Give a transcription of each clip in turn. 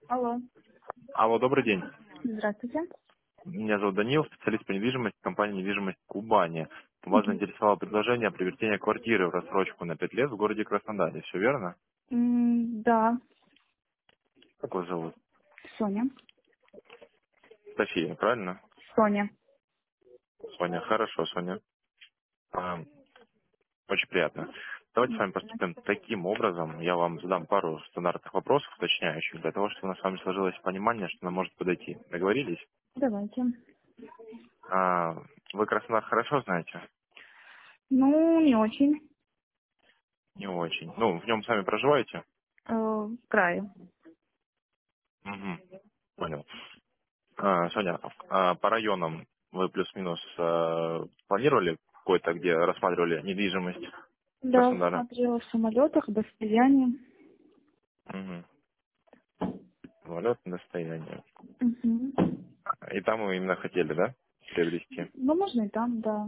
Алло, Алло, добрый день. здравствуйте. Меня зовут Данил, специалист по недвижимости компании «Недвижимость Кубани». Вас Мгм. заинтересовало предложение о приобретении квартиры в рассрочку на 5 лет в городе Краснодаре. Все верно? Да, Как вас зовут? Соня. София, правильно? Соня. Соня, хорошо, Соня. А, Очень приятно. Давайте с вами Взаимно. поступим таким образом. Я вам задам пару стандартных вопросов, уточняющих, для того, чтобы у нас с вами сложилось понимание, что нам может подойти. Договорились? Давайте. А, Вы Краснодар хорошо знаете? Ну, не очень. Не очень. Ну, в нем сами проживаете? В крае. Угу. Понял. Соня, по районам вы плюс-минус планировали какой-то, где рассматривали недвижимость Да, Краснодара? смотрела в самолетах, достояние. Угу. Валютное достояние. Угу. И там вы именно хотели, да, приобрести? Ну, можно и там, да.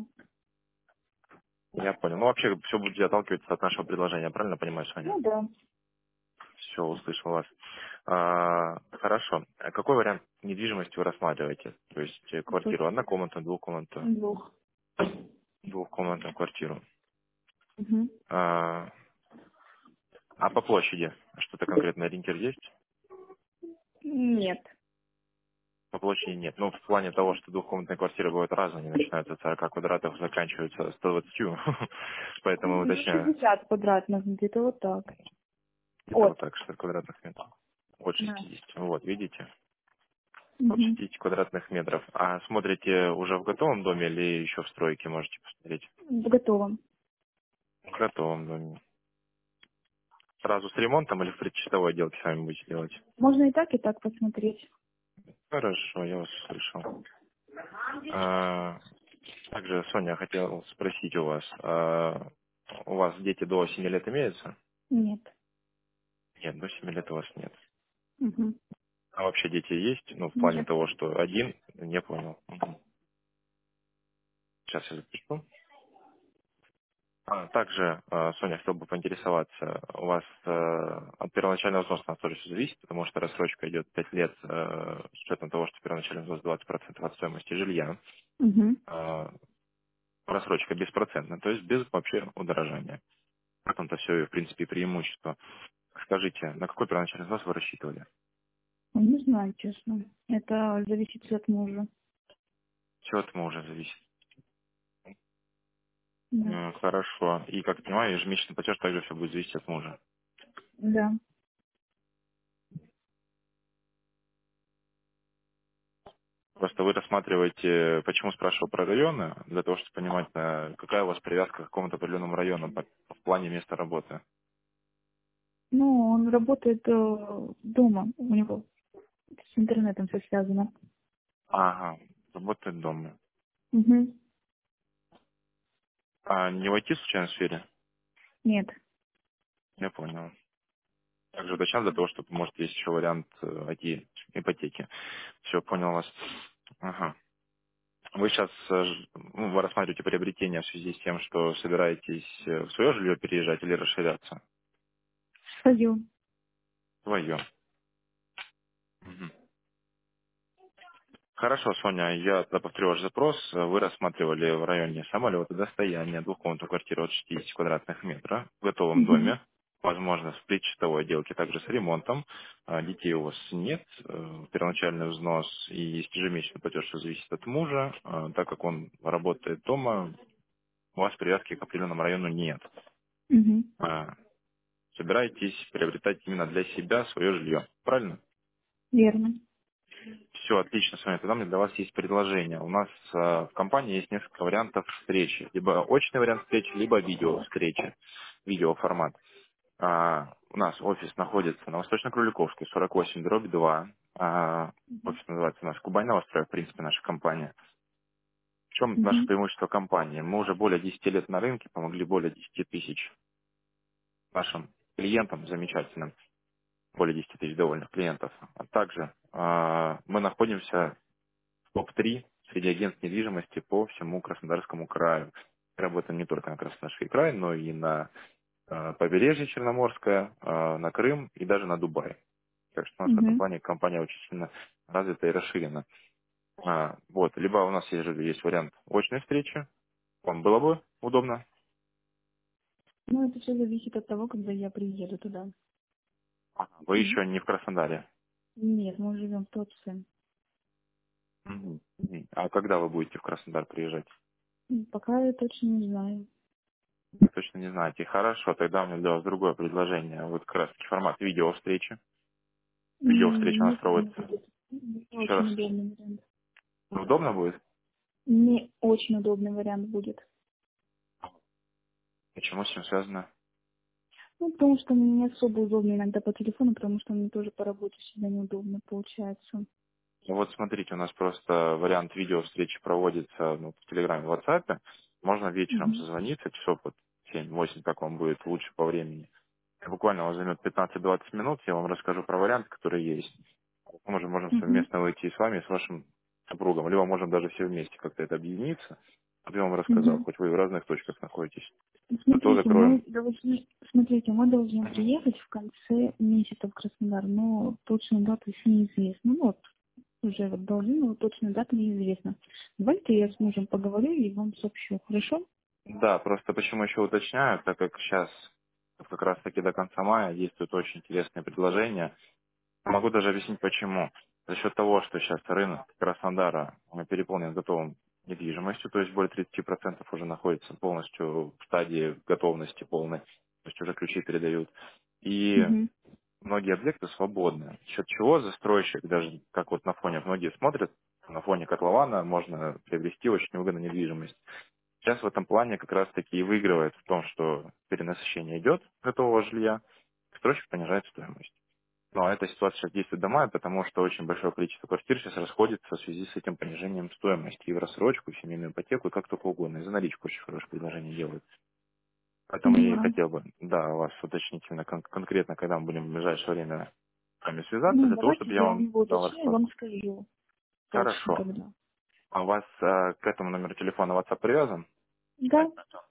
Я понял. Ну, вообще, все будет отталкиваться от нашего предложения, правильно понимаю, Соня? Ну, да. Все, услышал вас. Хорошо. А какой вариант недвижимости вы рассматриваете? То есть квартиру, однокомнатную, двухкомнатную, Двух. двухкомнатную квартиру. Угу. А, а по площади что-то конкретный ориентир есть? Нет. По площади нет. Ну, в плане того, что двухкомнатные квартиры бывают разные, они начинаются от 40 квадратов, заканчиваются 120. Поэтому Ну, уточняю. 60 квадратных, где-то вот так. Где-то От. вот так, 60 квадратных метров. От Да. 60. Вот, видите? От Угу. 60 квадратных метров. А смотрите уже в готовом доме или еще в стройке можете посмотреть? В готовом. В готовом доме. Сразу с ремонтом или в предчистовой отделке сами будете делать? Можно и так посмотреть. Хорошо, я вас услышал. А, Также, Соня, хотел спросить у вас дети до 7 лет имеются? Нет. Нет, до 7 лет у вас нет. Угу. А вообще дети есть? Ну, в плане Нет. того, что один, не понял. Мгм. Сейчас я запишу. Также, Соня, хотел бы поинтересоваться, у вас от первоначального взноса на тоже все зависит, потому что рассрочка идет 5 лет с учетом того, что первоначальный взнос 20% от стоимости жилья. Угу. Э, Рассрочка беспроцентная, то есть без вообще удорожания. В этом-то все, в принципе, и преимущество. Скажите, на какой первоначальный взнос вы рассчитывали? Не знаю, честно. Это зависит от мужа. Все от мужа зависит. Да. Хорошо. И, как понимаю, ежемесячный платеж также все будет зависеть от мужа. Да. Просто вы рассматриваете, почему спрашивал про районы, для того, чтобы понимать, какая у вас привязка к какому-то определенному району в плане места работы. Ну, он работает дома. У него с интернетом все связано. Ага, работает дома. Угу. А не войти случайно в сфере? Нет. Я понял. Также уточнял для того, чтобы, может, есть еще вариант IT-ипотеки. Все, понял вас. Ага. Вы сейчас вы рассматриваете приобретение в связи с тем, что собираетесь в свое жилье переезжать или расширяться? Свою. Свое. Хорошо, Соня, я тогда повторю ваш запрос. Вы рассматривали в районе самолета достояние двухкомнатной квартиры от 60 квадратных метров в готовом Угу. доме, возможно, в предчистовой отделке, также с ремонтом. Детей у вас нет, первоначальный взнос и есть ежемесячный платеж, что зависит от мужа. Так как он работает дома, у вас привязки к определенному району нет. Угу. А, Собираетесь приобретать именно для себя свое жилье, правильно? Верно. Все, отлично, с вами. Тогда у меня для вас есть предложение. У нас в компании есть несколько вариантов встречи. Либо очный вариант встречи, либо видео встречи, видеоформат. У нас офис находится на Восточно-Кроликовской, 48/2. Офис называется у нас Кубань Новострой, в принципе, наша компания. В чем наше Угу. преимущество компании? Мы уже более 10 лет на рынке, помогли более 10 тысяч нашим клиентам замечательным, более 10 тысяч довольных клиентов. А также мы находимся топ-3 среди агентств недвижимости по всему Краснодарскому краю. Работаем не только на Краснодарский край, но и на побережье Черноморское, на Крым и даже на Дубай. Так что у нас в этом Угу. плане компания очень сильно развита и расширена. Вот. Либо у нас есть вариант очной встречи. Вам было бы удобно? Ну, это все зависит от того, когда я приеду туда. Вы Мгм. еще не в Краснодаре. Нет, мы живем в Туапсе. Мгм. Мгм. А когда вы будете в Краснодар приезжать? Пока я точно не знаю. Вы точно не знаете. Хорошо, тогда у меня для вас другое предложение. Вот как раз таки формат видео-встречи. Видео-встреча у нас Неудобно проводится. будет. Не Еще раз, очень удобный вариант. удобно будет? Не очень удобный вариант будет. Почему с чем связано? Ну, потому что мне не особо удобно иногда по телефону, потому что мне тоже по работе всегда неудобно получается. Ну вот смотрите, у нас просто вариант видео-встречи проводится в Телеграме, в WhatsApp. Можно вечером Угу. созвониться, часов вот 7-8, как вам будет лучше по времени. Буквально у вас займет 15-20 минут, я вам расскажу про варианты, которые есть. Мы же можем Угу. совместно выйти и с вами, и с вашим супругом. Либо можем даже все вместе как-то это объединиться. Вот я вам рассказал, Угу. хоть вы и в разных точках находитесь. Зато Смотрите, закроем. мы должны приехать в конце месяца в Краснодар, но точную дату еще неизвестна. Ну, вот, уже вот должны, но точную дату неизвестна. Давайте я с мужем поговорю и вам сообщу, хорошо? Да, просто почему еще уточняю, так как сейчас как раз таки до конца мая действует очень интересное предложение. Могу даже объяснить почему. За счет того, что сейчас рынок Краснодара переполнен готовым недвижимостью, то есть более 30% уже находится полностью в стадии готовности полной, то есть уже ключи передают. И Угу. многие объекты свободны. За счет чего застройщик, даже как вот на фоне многие смотрят, на фоне котлована можно приобрести очень выгодную недвижимость. Сейчас в этом плане как раз таки и выигрывает в том, что перенасыщение идет готового жилья, застройщик понижает стоимость. Но эта ситуация сейчас действует до мая, потому что очень большое количество квартир сейчас расходится в связи с этим понижением стоимости и в рассрочку, и в семейную ипотеку, и как только угодно. И за наличку очень хорошее предложение делают. Поэтому я и Поняла. хотел бы, да, вас уточнительно, конкретно, когда мы будем в ближайшее время с вами связаться, Ну, для того, давайте чтобы я я у вам него дал уточню и расклад. вам скажу точно Хорошо. когда. А у вас к этому номеру телефона WhatsApp привязан? Да,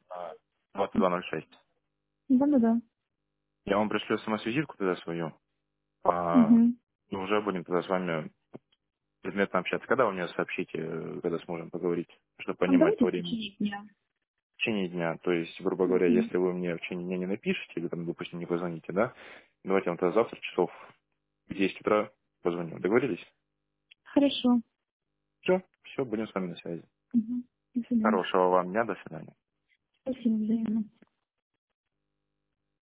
2206. да. Я вам пришлю смс-визитку тогда свою. А, Угу. и уже будем тогда с вами предметно общаться. Когда вы мне сообщите, когда сможем поговорить, чтобы А понимать по давайте в времени? течение дня. В течение дня. То есть, грубо говоря, Угу. если вы мне в течение дня не напишите, или там, допустим, не позвоните, да, давайте я вам тогда завтра часов в 10 утра позвоню. Договорились? Хорошо. Все, будем с вами на связи. Угу. До свидания. Хорошего вам дня, до свидания. Спасибо, взаимно.